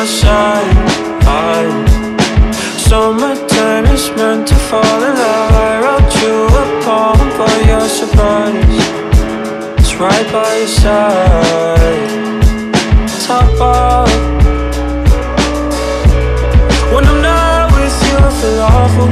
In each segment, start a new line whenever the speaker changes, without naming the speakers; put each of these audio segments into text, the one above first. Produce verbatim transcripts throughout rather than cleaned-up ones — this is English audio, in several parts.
my side. Summertime is meant to fall in love. I wrote you a poem for your surprise. It's right by your side. Top up. When I'm not with you, I feel awful.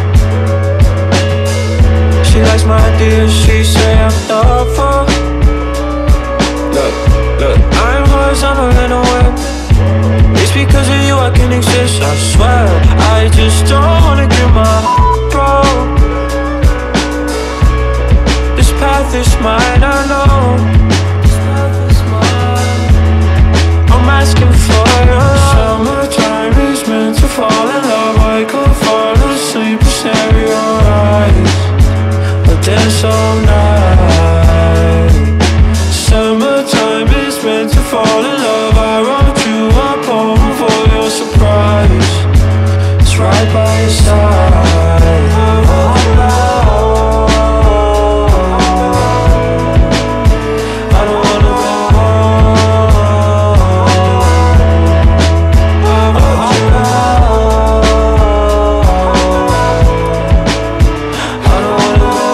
She likes my ideas, she say I'm thoughtful. Look, look, I'm hers, I'm a little wet. It's because of you I can exist, I swear. I just don't wanna get my heart broke. This path is mine, I know. This path is mine. I'm asking for your love. Summertime is meant to fall in love. I could fall asleep and stare at your eyes, but they're so nice. Summertime is meant to fall in love. I wrote you a poem for your surprise. It's right by your side. I don't wanna go home. I wrote you I don't wanna go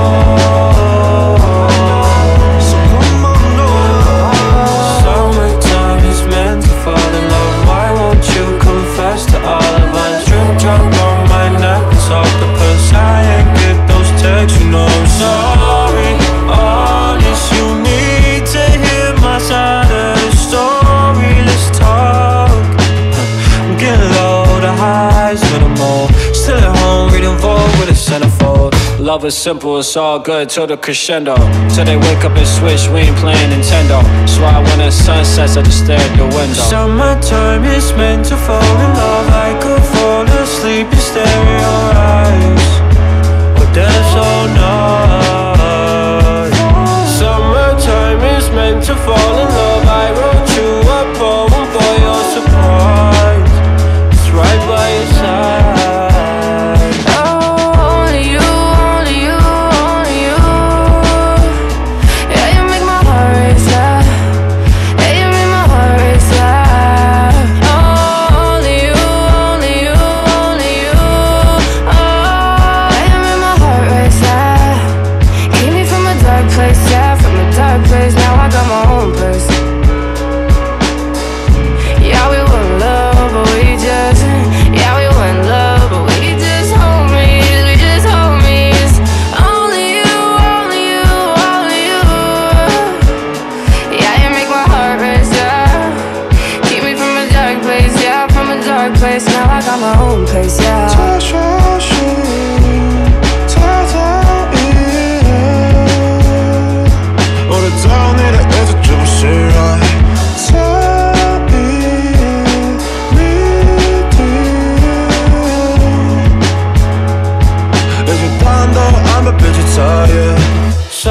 home. So come on, no. Summertime is meant to fall in love. Why won't you confess to all of us? Drip drop on my neck, it's octopus. I ain't get those texts, you know I'm sorry. Honest, you need to hear my side of the story. Let's talk. I'm getting low, the highs minimal. Still at home, reading Vogue with a centerfold. Love is simple, it's all good till the crescendo. Till they wake up and switch, we ain't playing Nintendo. So I when the sun sets, I just stare at the window. Summertime is meant to fall in love. I could fall asleep and stare at your eyes, but they're so nice. Summertime is meant to fall in love. I wrote you a poem for your surprise. It's right by your side.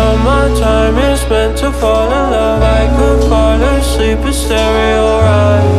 Summertime is meant to fall in love. I could fall asleep and stare at your eyes.